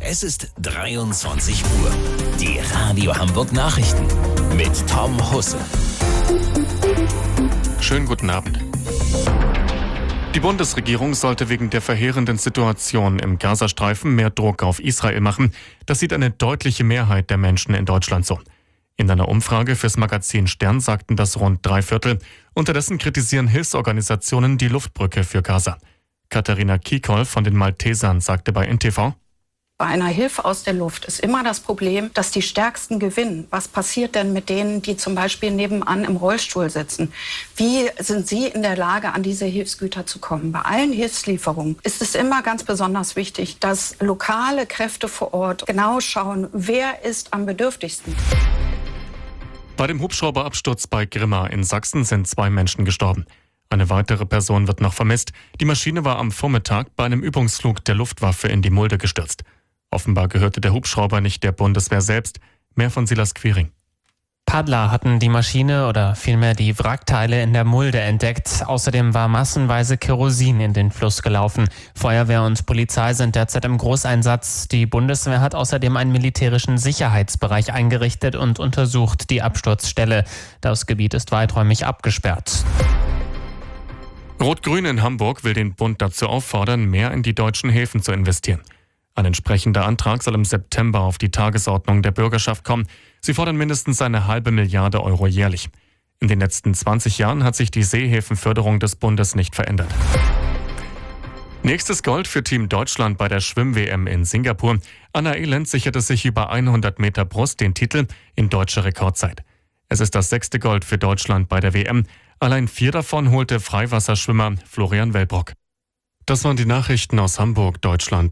Es ist 23 Uhr. Die Radio Hamburg Nachrichten mit Tom Husse. Schönen guten Abend. Die Bundesregierung sollte wegen der verheerenden Situation im Gazastreifen mehr Druck auf Israel machen. Das sieht eine deutliche Mehrheit der Menschen in Deutschland so. In einer Umfrage fürs Magazin Stern sagten das rund 3/4. Unterdessen kritisieren Hilfsorganisationen die Luftbrücke für Gaza. Katharina Kiekol von den Maltesern sagte bei NTV: Bei einer Hilfe aus der Luft ist immer das Problem, dass die Stärksten gewinnen. Was passiert denn mit denen, die zum Beispiel nebenan im Rollstuhl sitzen? Wie sind sie in der Lage, an diese Hilfsgüter zu kommen? Bei allen Hilfslieferungen ist es immer ganz besonders wichtig, dass lokale Kräfte vor Ort genau schauen, wer ist am bedürftigsten. Bei dem Hubschrauberabsturz bei Grimma in Sachsen sind 2 Menschen gestorben. Eine weitere Person wird noch vermisst. Die Maschine war am Vormittag bei einem Übungsflug der Luftwaffe in die Mulde gestürzt. Offenbar gehörte der Hubschrauber nicht der Bundeswehr selbst. Mehr von Silas Quiring. Paddler hatten die Maschine oder vielmehr die Wrackteile in der Mulde entdeckt. Außerdem war massenweise Kerosin in den Fluss gelaufen. Feuerwehr und Polizei sind derzeit im Großeinsatz. Die Bundeswehr hat außerdem einen militärischen Sicherheitsbereich eingerichtet und untersucht die Absturzstelle. Das Gebiet ist weiträumig abgesperrt. Rot-Grün in Hamburg will den Bund dazu auffordern, mehr in die deutschen Häfen zu investieren. Ein entsprechender Antrag soll im September auf die Tagesordnung der Bürgerschaft kommen. Sie fordern mindestens eine halbe Milliarde Euro jährlich. In den letzten 20 Jahren hat sich die Seehäfenförderung des Bundes nicht verändert. Nächstes Gold für Team Deutschland bei der Schwimm-WM in Singapur. Anna Elend sicherte sich über 100 Meter Brust den Titel in deutscher Rekordzeit. Es ist das 6. Gold für Deutschland bei der WM. Allein 4 davon holte Freiwasserschwimmer Florian Wellbrock. Das waren die Nachrichten aus Hamburg, Deutschland.